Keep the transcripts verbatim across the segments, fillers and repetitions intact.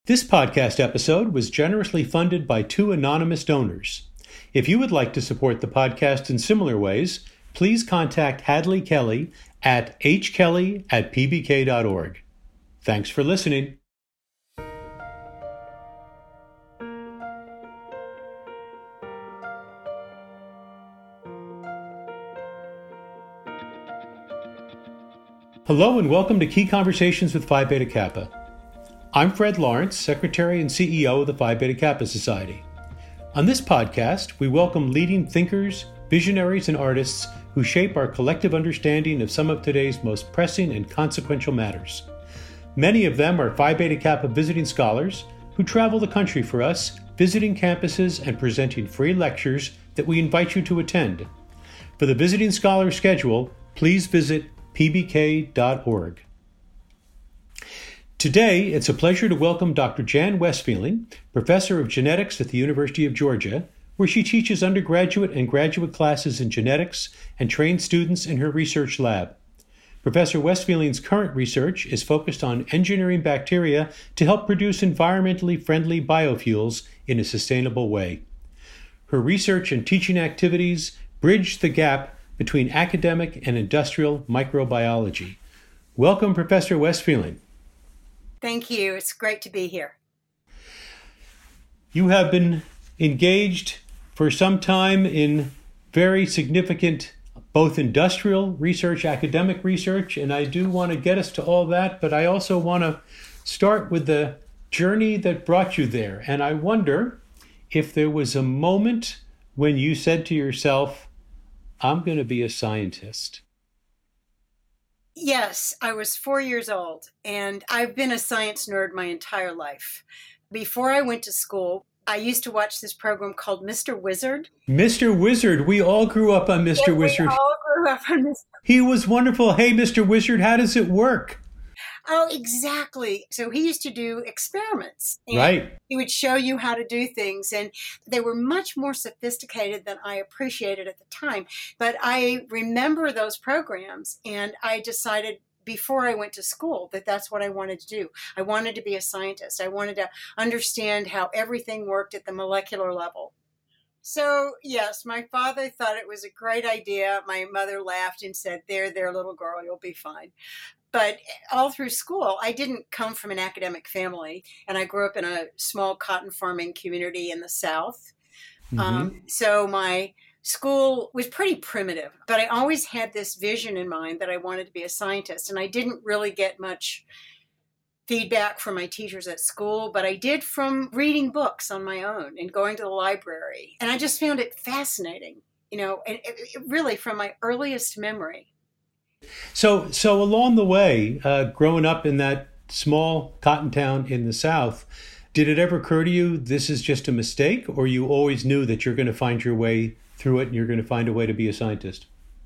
This podcast episode was generously funded by two anonymous donors. If you would like to support the podcast in similar ways, please contact Hadley Kelly at h kelly at p b k dot org. Thanks for listening. Hello and welcome to Key Conversations with Phi Beta Kappa. I'm Fred Lawrence, Secretary and C E O of the Phi Beta Kappa Society. On this podcast, we welcome leading thinkers, visionaries, and artists who shape our collective understanding of some of today's most pressing and consequential matters. Many of them are Phi Beta Kappa visiting scholars who travel the country for us, visiting campuses and presenting free lectures that we invite you to attend. For the visiting scholar schedule, please visit p b k dot org. Today, it's a pleasure to welcome Doctor Jan Westpheling, Professor of Genetics at the University of Georgia, where she teaches undergraduate and graduate classes in genetics and trains students in her research lab. Professor Westpheling's current research is focused on engineering bacteria to help produce environmentally friendly biofuels in a sustainable way. Her research and teaching activities bridge the gap between academic and industrial microbiology. Welcome, Professor Westpheling. Thank you. It's great to be here. You have been engaged for some time in very significant both industrial research, academic research, and I do want to get us to all that, but I also want to start with the journey that brought you there. And I wonder if there was a moment when you said to yourself, I'm going to be a scientist. Yes, I was four years old, and I've been a science nerd my entire life. Before I went to school, I used to watch this program called Mister Wizard. Mister Wizard. We all grew up on Mister Yeah, Wizard. We all grew up on Mister He was wonderful. Hey, Mister Wizard, how does it work? Oh, exactly. So he used to do experiments. And right. He would show you how to do things. And they were much more sophisticated than I appreciated at the time. But I remember those programs, and I decided before I went to school that that's what I wanted to do. I wanted to be a scientist. I wanted to understand how everything worked at the molecular level. So, yes, my father thought it was a great idea. My mother laughed and said, there, there, little girl, you'll be fine. But all through school, I didn't come from an academic family, and I grew up in a small cotton farming community in the South. Mm-hmm. Um, so my school was pretty primitive, but I always had this vision in mind that I wanted to be a scientist, and I didn't really get much feedback from my teachers at school, but I did from reading books on my own and going to the library, and I just found it fascinating, you know, and it, it really from my earliest memory. So, so along the way, uh, growing up in that small cotton town in the South, did it ever occur to you this is just a mistake, or you always knew that you're going to find your way through it and you're going to find a way to be a scientist?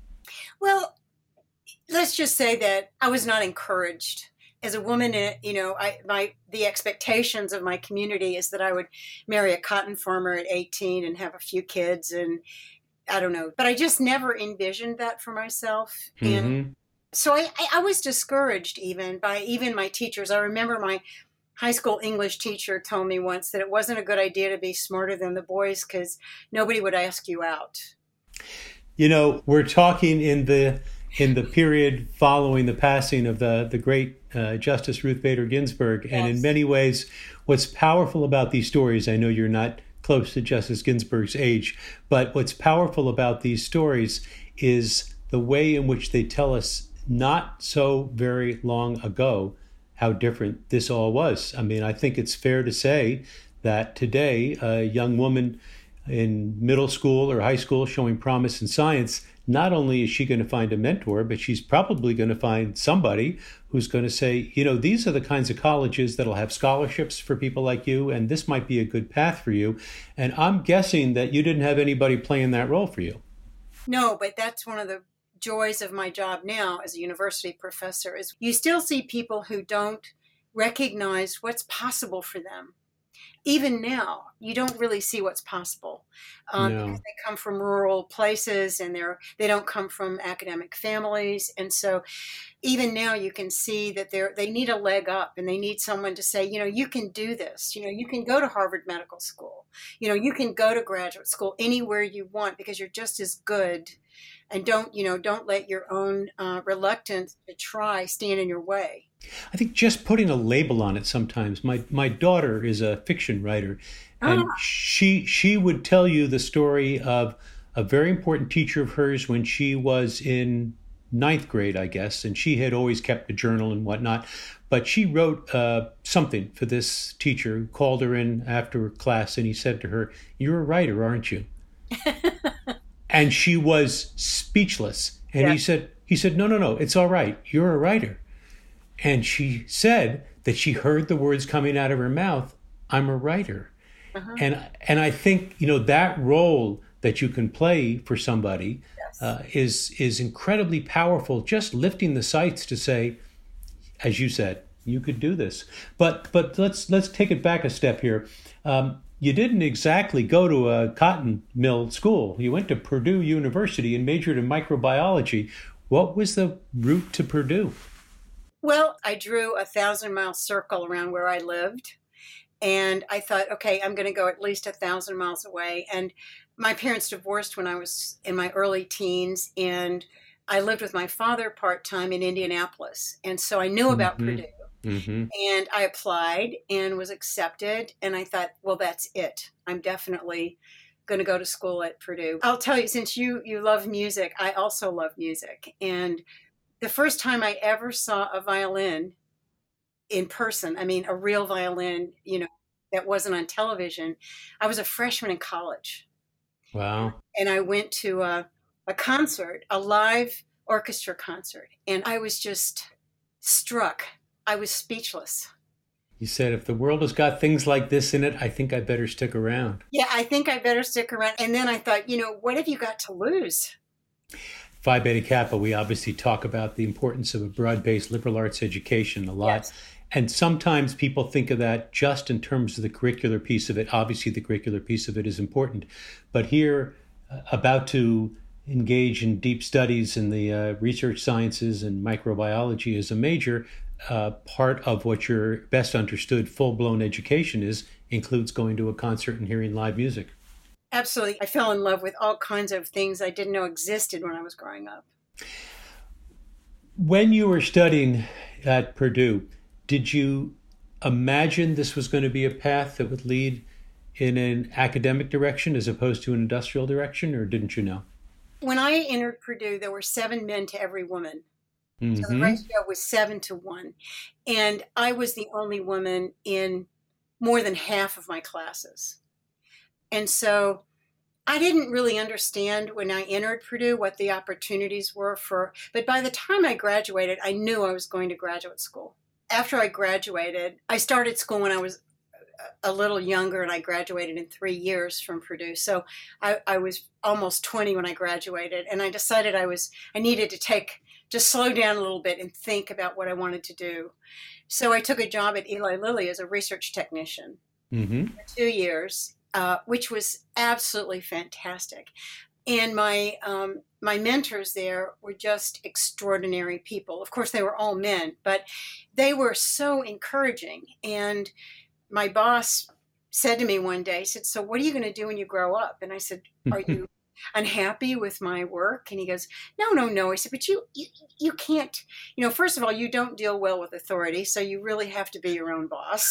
Well, let's just say that I was not encouraged. As a woman, you know, I, my the expectations of my community is that I would marry a cotton farmer at eighteen and have a few kids, and I don't know, but I just never envisioned that for myself. Mm-hmm. And so I, I was discouraged even by even my teachers. I remember my high school English teacher told me once that it wasn't a good idea to be smarter than the boys because nobody would ask you out. You know, we're talking in the in the period following the passing of the, the great uh, Justice Ruth Bader Ginsburg. And yes. In many ways, what's powerful about these stories, I know you're not close to Justice Ginsburg's age, but what's powerful about these stories is the way in which they tell us not so very long ago how different this all was. I mean, I think it's fair to say that today a young woman in middle school or high school showing promise in science, not only is she going to find a mentor, but she's probably going to find somebody who's going to say, you know, these are the kinds of colleges that'll have scholarships for people like you, and this might be a good path for you. And I'm guessing that you didn't have anybody playing that role for you. No, but that's one of the joys of my job now as a university professor is you still see people who don't recognize what's possible for them. even now, you don't really see what's possible um, No. because they come from rural places and they're they don't come from academic families, and so even now you can see that they're they need a leg up, and they need someone to say, you know, you can do this. You know, you can go to Harvard Medical School. You know, you can go to graduate school anywhere you want because you're just as good. And don't, you know, don't let your own uh, reluctance to try stand in your way. I think just putting a label on it sometimes. My my daughter is a fiction writer, and Ah, she she would tell you the story of a very important teacher of hers when she was in ninth grade, I guess, and she had always kept a journal and whatnot. But she wrote uh, something for this teacher who called her in after class, and he said to her, "You're a writer, aren't you?" And she was speechless. And yeah. he said, he said, "No, no, no, it's all right. You're a writer." And she said that she heard the words coming out of her mouth, "I'm a writer." Uh-huh. And and I think, you know, that role that you can play for somebody Yes. uh, is is incredibly powerful. Just lifting the sights to say, as you said, you could do this. But but let's let's take it back a step here. Um, you didn't exactly go to a cotton mill school. You went to Purdue University and majored in microbiology. What was the route to Purdue? Well, I drew a thousand mile circle around where I lived. And I thought, okay, I'm going to go at least a thousand miles away. And my parents divorced when I was in my early teens. And I lived with my father part time in Indianapolis. And so I knew about Mm-hmm. Purdue. Mm-hmm. And I applied and was accepted. And I thought, well, that's it. I'm definitely going to go to school at Purdue. I'll tell you, since you you love music, I also love music. And the first time I ever saw a violin in person, I mean, a real violin, you know, that wasn't on television, I was a freshman in college. Wow. And I went to a, a concert, a live orchestra concert. And I was just struck. I was speechless. You said, if the world has got things like this in it, I think I better stick around. Yeah, I think I better stick around. And then I thought, you know, what have you got to lose? Phi Beta Kappa, we obviously talk about the importance of a broad-based liberal arts education a lot. Yes. And sometimes people think of that just in terms of the curricular piece of it. Obviously, the curricular piece of it is important. But here, uh, about to engage in deep studies in the uh, research sciences and microbiology as a major, uh, part of what your best understood full-blown education is includes going to a concert and hearing live music. Absolutely. I fell in love with all kinds of things I didn't know existed when I was growing up. When you were studying at Purdue, did you imagine this was going to be a path that would lead in an academic direction as opposed to an industrial direction, or didn't you know? When I entered Purdue, there were seven men to every woman. So the Mm-hmm. ratio was seven to one. And I was the only woman in more than half of my classes. And so I didn't really understand when I entered Purdue what the opportunities were for, but by the time I graduated, I knew I was going to graduate school. After I graduated, I started school when I was a little younger, and I graduated in three years from Purdue. So I, I was almost twenty when I graduated, and I decided I was, I needed to take, just slow down a little bit and think about what I wanted to do. So I took a job at Eli Lilly as a research technician Mm-hmm. for two years, uh, which was absolutely fantastic. And my um, my mentors there were just extraordinary people. Of course, they were all men, but they were so encouraging. And my boss said to me one day, he said, "So what are you going to do when you grow up?" And I said, "Are you unhappy with my work?" And he goes, "No, no, no." I said, "But you, you, you can't, you know, first of all, you don't deal well with authority, so you really have to be your own boss."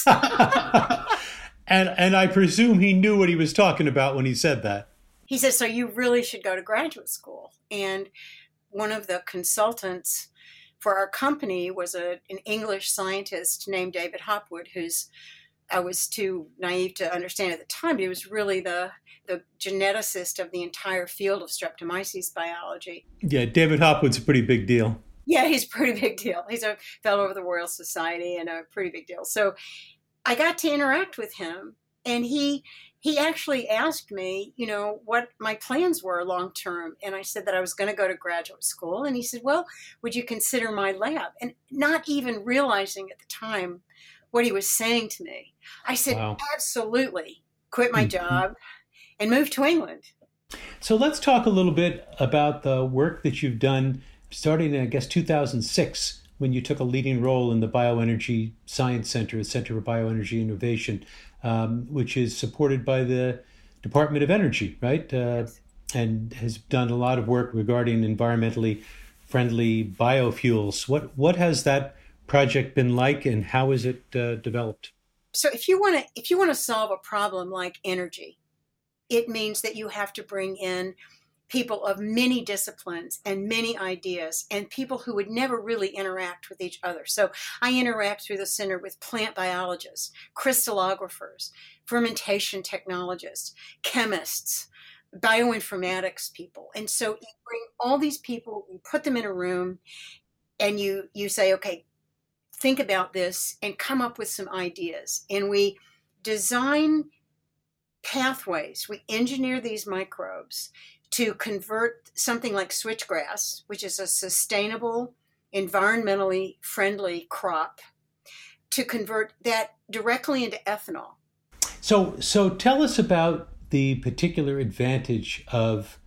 and and I presume he knew what he was talking about when he said that. He says, "So you really should go to graduate school." And one of the consultants for our company was a, an English scientist named David Hopwood, who's I was too naive to understand at the time, but he was really the the geneticist of the entire field of Streptomyces biology. Yeah, David Hopwood's a pretty big deal. Yeah, he's a pretty big deal. He's a fellow of the Royal Society and a pretty big deal. So I got to interact with him, and he he actually asked me, you know, what my plans were long term. And I said that I was going to go to graduate school. And he said, "Well, would you consider my lab?" And not even realizing at the time what he was saying to me. I said, Wow. absolutely. Quit my Mhm. job and moved to England. So let's talk a little bit about the work that you've done starting in, I guess, two thousand six, when you took a leading role in the Bioenergy Science Center, the Center for Bioenergy Innovation, um, which is supported by the Department of Energy, right? Uh, and has done a lot of work regarding environmentally friendly biofuels. What what has that project been like, and how is it uh, developed? So if you want to if you want to solve a problem like energy, it means that you have to bring in people of many disciplines and many ideas and people who would never really interact with each other. So I interact through the center with plant biologists, crystallographers, fermentation technologists, chemists, bioinformatics people. And so you bring all these people, you put them in a room, and you you say, okay, think about this and come up with some ideas. And we design pathways. We engineer these microbes to convert something like switchgrass, which is a sustainable, environmentally friendly crop, to convert that directly into ethanol. So, so tell us about the particular advantage of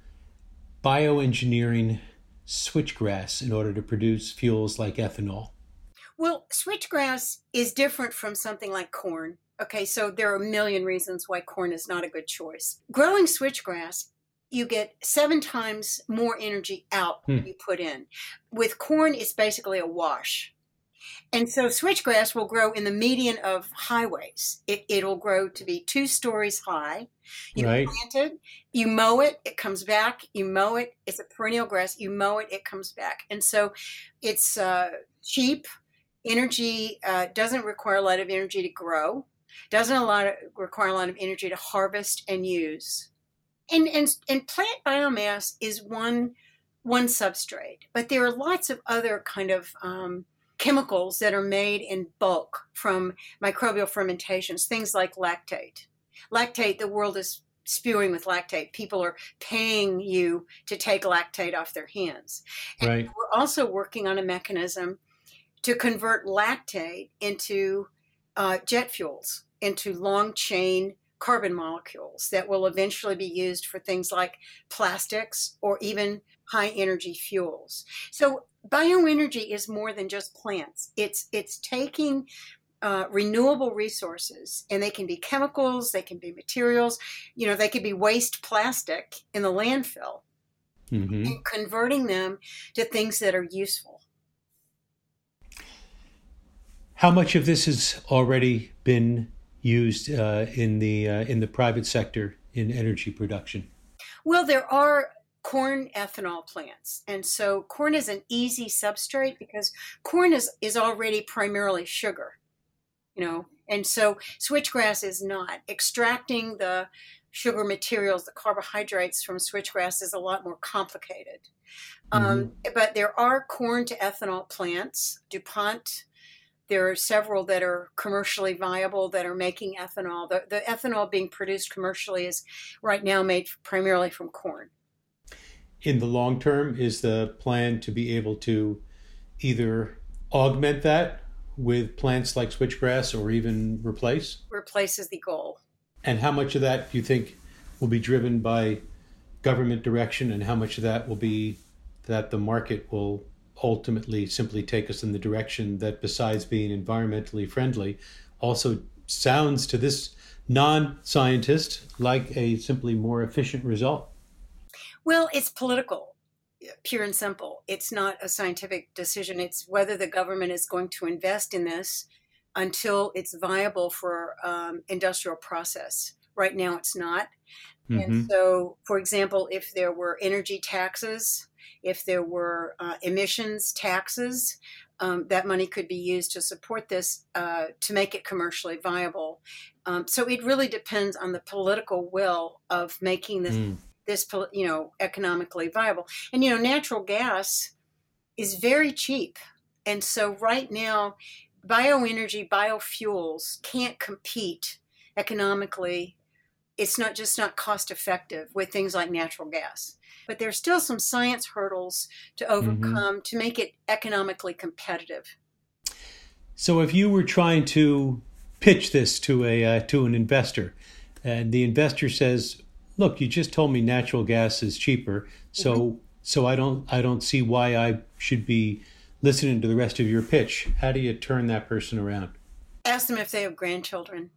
bioengineering switchgrass in order to produce fuels like ethanol. Well, switchgrass is different from something like corn. Okay, so there are a million reasons why corn is not a good choice. Growing switchgrass, you get seven times more energy out Hmm. than you put in. With corn, it's basically a wash. And so switchgrass will grow in the median of highways. It, it'll grow to be two stories high. You Right. plant it, you mow it, it comes back. You mow it, it's a perennial grass. You mow it, it comes back. And so it's uh, cheap. Energy uh, doesn't require a lot of energy to grow. Doesn't a lot of, require a lot of energy to harvest and use. And, and, and plant biomass is one, one substrate, but there are lots of other kind of um, chemicals that are made in bulk from microbial fermentations, things like lactate. Lactate, the world is spewing with lactate. People are paying you to take lactate off their hands. And Right. we're also working on a mechanism to convert lactate into uh, jet fuels, into long chain carbon molecules that will eventually be used for things like plastics or even high energy fuels. So bioenergy is more than just plants. It's it's taking uh, renewable resources, and they can be chemicals, they can be materials, you know, they could be waste plastic in the landfill, Mm-hmm. and converting them to things that are useful. How much of this has already been used uh, in the uh, in the private sector in energy production? Well, there are corn ethanol plants. And so corn is an easy substrate because corn is, is already primarily sugar, you know, and so switchgrass is not. Extracting the sugar materials, the carbohydrates from switchgrass is a lot more complicated. Mm-hmm. Um, but there are corn to ethanol plants. DuPont, there are several that are commercially viable that are making ethanol. The, the ethanol being produced commercially is right now made primarily from corn. In the long term, is the plan to be able to either augment that with plants like switchgrass or even replace? Replace is the goal. And how much of that do you think will be driven by government direction, and how much of that will be that the market will ultimately simply take us in the direction that, besides being environmentally friendly, also sounds to this non-scientist like a simply more efficient result? Well, it's political, pure and simple. It's not a scientific decision. It's whether the government is going to invest in this until it's viable for um, industrial process. Right now, it's not. Mm-hmm. And so, for example, if there were energy taxes, if there were uh, emissions taxes, um, that money could be used to support this, uh, to make it commercially viable. Um, so it really depends on the political will of making this, mm. this, you know, economically viable. And, you know, natural gas is very cheap. And so right now, bioenergy, biofuels can't compete economically. It's not just not cost effective with things like natural gas. But there's still some science hurdles to overcome mm-hmm. to make it economically competitive. So if you were trying to pitch this to a uh, to an investor, and the investor says, "Look, you just told me natural gas is cheaper, so mm-hmm. so I don't I don't see why I should be listening to the rest of your pitch." How do you turn that person around? Ask them if they have grandchildren.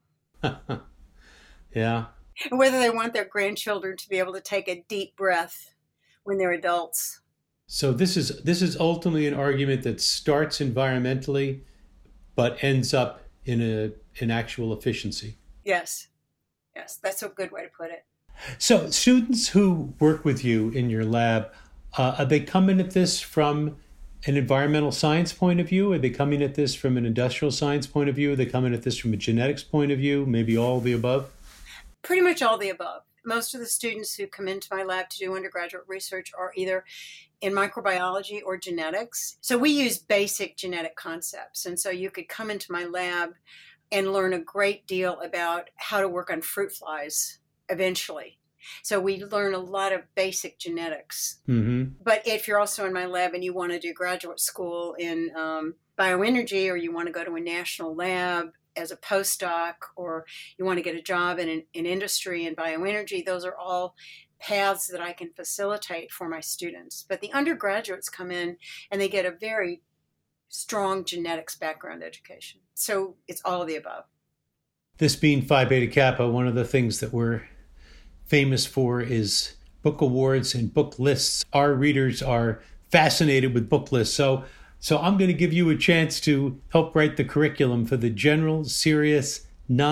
Yeah. Whether they want their grandchildren to be able to take a deep breath when they're adults. So this is this is ultimately an argument that starts environmentally, but ends up in a in actual efficiency. Yes, yes, that's a good way to put it. So students who work with you in your lab, uh, are they coming at this from an environmental science point of view? Are they coming at this from an industrial science point of view? Are they coming at this from a genetics point of view? Maybe all of the above? Pretty much all the above. Most of the students who come into my lab to do undergraduate research are either in microbiology or genetics. So we use basic genetic concepts. And so you could come into my lab and learn a great deal about how to work on fruit flies eventually. So we learn a lot of basic genetics. Mm-hmm. But if you're also in my lab and you want to do graduate school in um, bioenergy, or you want to go to a national lab as a postdoc, or you want to get a job in an in industry in bioenergy, those are all paths that I can facilitate for my students. But the undergraduates come in and they get a very strong genetics background education. So it's all of the above. This being Phi Beta Kappa, one of the things that we're famous for is book awards and book lists. Our readers are fascinated with book lists. So, so I'm going to give you a chance to help write the curriculum for the general, serious,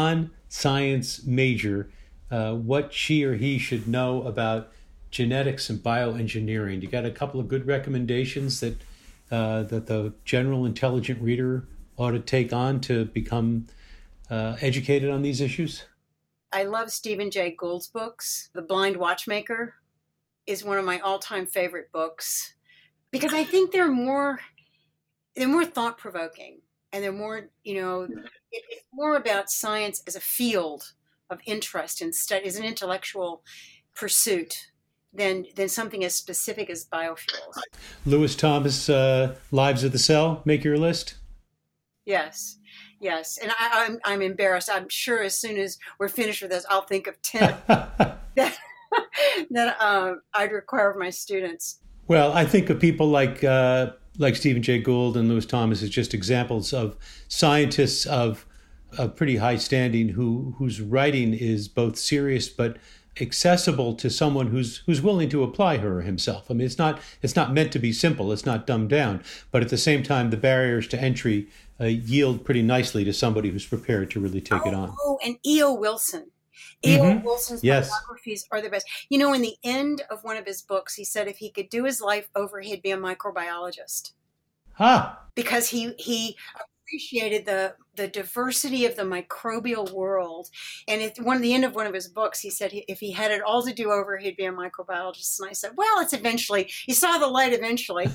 non-science major, uh, what she or he should know about genetics and bioengineering. You got a couple of good recommendations that uh, that the general intelligent reader ought to take on to become uh, educated on these issues? I love Stephen Jay Gould's books. The Blind Watchmaker is one of my all-time favorite books because I think they're more they're more thought-provoking, and they're more, you know, it, it's more about science as a field of interest and study, as an intellectual pursuit than than something as specific as biofuels. Lewis Thomas, uh, Lives of the Cell, make your list? Yes. Yes, and I, I'm I'm embarrassed. I'm sure as soon as we're finished with this, I'll think of ten that that uh, I'd require of my students. Well, I think of people like uh, like Stephen Jay Gould and Lewis Thomas as just examples of scientists of of pretty high standing who whose writing is both serious but accessible to someone who's who's willing to apply her or himself. I mean, it's not it's not meant to be simple. It's not dumbed down, but at the same time, the barriers to entry Uh, yield pretty nicely to somebody who's prepared to really take oh, it on. Oh, and E O. Wilson. E O. Mm-hmm. Wilson's yes. biographies are the best. You know, in the end of one of his books, he said if he could do his life over, he'd be a microbiologist. Ah. Because he he appreciated the the diversity of the microbial world. And at one the end of one of his books, he said he, if he had it all to do over, he'd be a microbiologist. And I said, well, it's eventually. He saw the light eventually.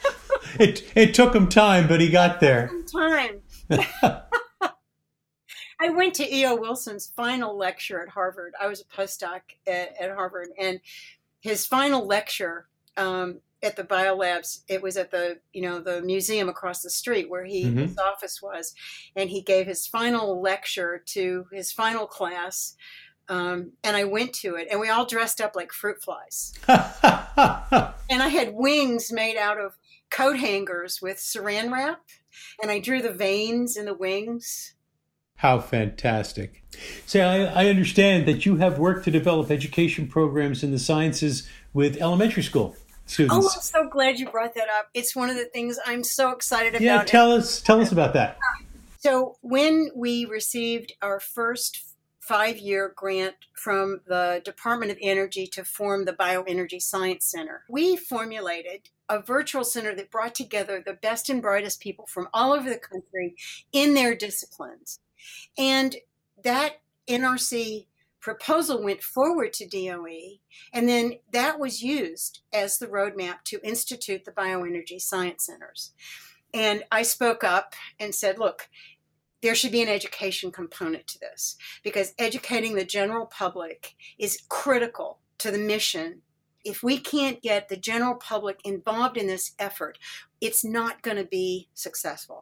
It it took him time, but he got there. Time. I went to E O. Wilson's final lecture at Harvard. I was a postdoc at, at Harvard, and his final lecture um, at the biolabs, it was at the you know the museum across the street where he mm-hmm. his office was, and he gave his final lecture to his final class. Um, and I went to it, and we all dressed up like fruit flies. And I had wings made out of coat hangers with saran wrap, and I drew the veins in the wings. How fantastic. Say, I, I understand that you have worked to develop education programs in the sciences with elementary school students. Oh, I'm so glad you brought that up. It's one of the things I'm so excited about. Yeah, tell us, tell us about that. So when we received our first five-year grant from the Department of Energy to form the Bioenergy Science Center, we formulated a virtual center that brought together the best and brightest people from all over the country in their disciplines. And that N R C proposal went forward to D O E, and then that was used as the roadmap to institute the Bioenergy Science Centers. And I spoke up and said, look, there should be an education component to this, because educating the general public is critical to the mission. If we can't get the general public involved in this effort, it's not going to be successful.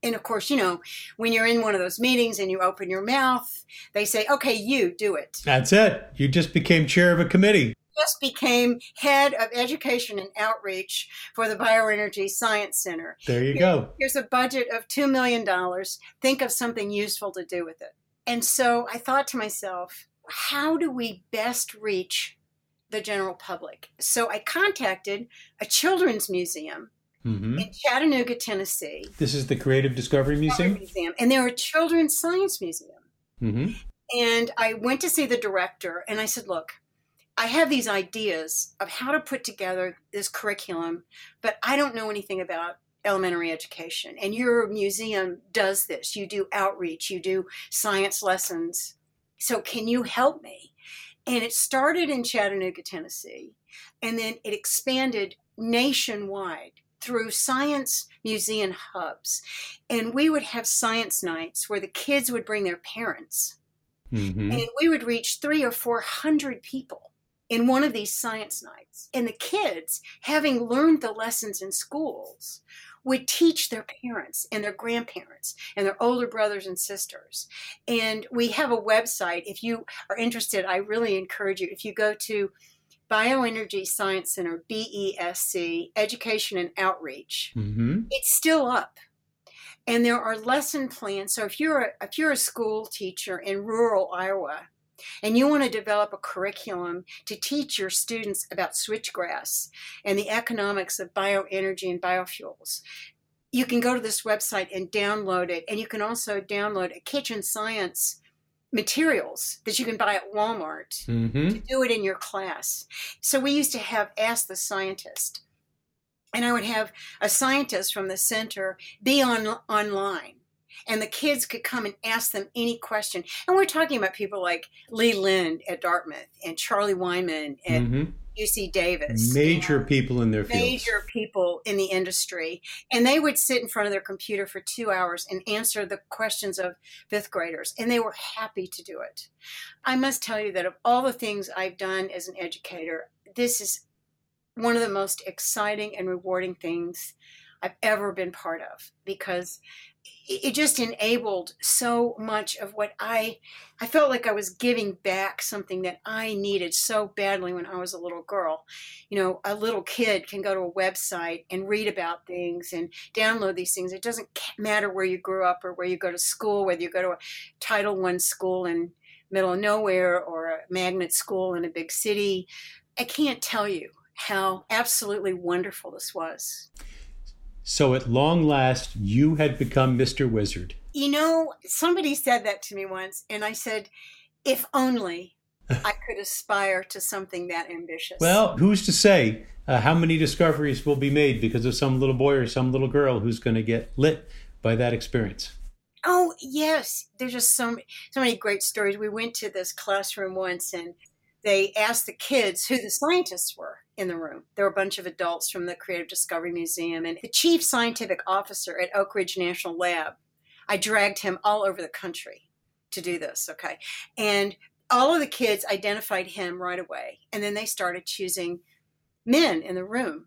And of course, you know, when you're in one of those meetings and you open your mouth, they say, okay, you do it. That's it. You just became chair of a committee. Just became head of education and outreach for the Bioenergy Science Center. There you Here, go. Here's a budget of two million dollars. Think of something useful to do with it. And so I thought to myself, how do we best reach the general public? So I contacted a children's museum mm-hmm. in Chattanooga, Tennessee. This is the Creative Discovery Museum? Museum. And they're a children's science museum. Mm-hmm. And I went to see the director and I said, look, I have these ideas of how to put together this curriculum, but I don't know anything about elementary education. And your museum does this. You do outreach, you do science lessons. So can you help me? And it started in Chattanooga, Tennessee, and then it expanded nationwide through science museum hubs. And we would have science nights where the kids would bring their parents. Mm-hmm. And we would reach three or four hundred people in one of these science nights. And the kids, having learned the lessons in schools, would teach their parents and their grandparents and their older brothers and sisters. And we have a website. If you are interested, I really encourage you, if you go to Bioenergy Science Center, B E S C, Education and Outreach, mm-hmm. it's still up. And there are lesson plans. So if you're a, if you're a school teacher in rural Iowa, and you want to develop a curriculum to teach your students about switchgrass and the economics of bioenergy and biofuels, you can go to this website and download it. And you can also download a kitchen science materials that you can buy at Walmart mm-hmm. to do it in your class. So we used to have Ask the Scientist. And I would have a scientist from the center be on online. And the kids could come and ask them any question. And we're talking about people like Lee Lind at Dartmouth and Charlie Wyman at mm-hmm. U C Davis. Major people in their fields. Major people in the industry. And they would sit in front of their computer for two hours and answer the questions of fifth graders. And they were happy to do it. I must tell you that of all the things I've done as an educator, this is one of the most exciting and rewarding things I've ever been part of, because it just enabled so much of what I, I felt like I was giving back something that I needed so badly when I was a little girl. You know, a little kid can go to a website and read about things and download these things. It doesn't matter where you grew up or where you go to school, whether you go to a Title one school in middle of nowhere or a magnet school in a big city. I can't tell you how absolutely wonderful this was. So at long last, you had become Mister Wizard. You know, somebody said that to me once, and I said, if only I could aspire to something that ambitious. Well, who's to say uh, how many discoveries will be made because of some little boy or some little girl who's going to get lit by that experience? Oh, yes. There's just so many, so many great stories. We went to this classroom once, and they asked the kids who the scientists were in the room. There were a bunch of adults from the Creative Discovery Museum, and the chief scientific officer at Oak Ridge National Lab. I dragged him all over the country to do this, okay? And all of the kids identified him right away. And then they started choosing men in the room.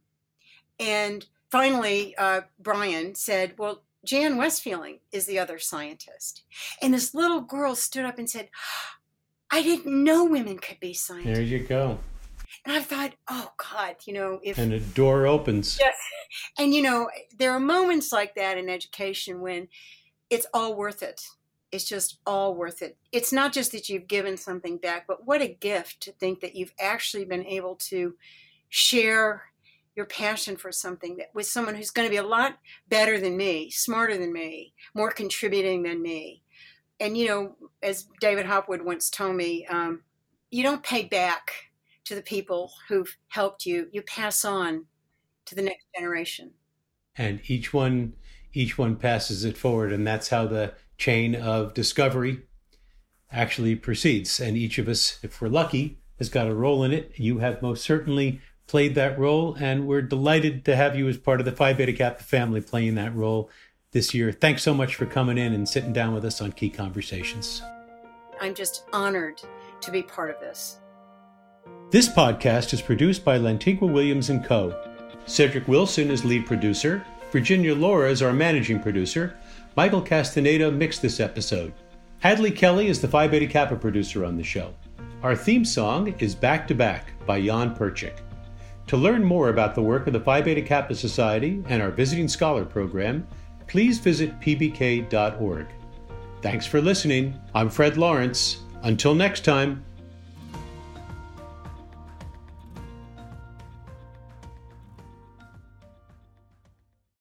And finally, uh, Brian said, well, Jan Westfielding is the other scientist. And this little girl stood up and said, I didn't know women could be scientists. There you go. And I thought, oh, God, you know, if... And a door opens. Yes. And, you know, there are moments like that in education when it's all worth it. It's just all worth it. It's not just that you've given something back, but what a gift to think that you've actually been able to share your passion for something that with someone who's going to be a lot better than me, smarter than me, more contributing than me. And, you know, as David Hopwood once told me, um, you don't pay back to the people who've helped you. You pass on to the next generation. And each one, each one passes it forward. And that's how the chain of discovery actually proceeds. And each of us, if we're lucky, has got a role in it. You have most certainly played that role. And we're delighted to have you as part of the Phi Beta Kappa family playing that role this year. Thanks so much for coming in and sitting down with us on Key Conversations. I'm just honored to be part of this. This podcast is produced by Lantigua Williams and Co. Cedric Wilson is lead producer. Virginia Laura is our managing producer. Michael Castaneda mixed this episode. Hadley Kelly is the Phi Beta Kappa producer on the show. Our theme song is Back to Back by Jan Perchik. To learn more about the work of the Phi Beta Kappa Society and our Visiting Scholar program, please visit p b k dot org. Thanks for listening. I'm Fred Lawrence. Until next time.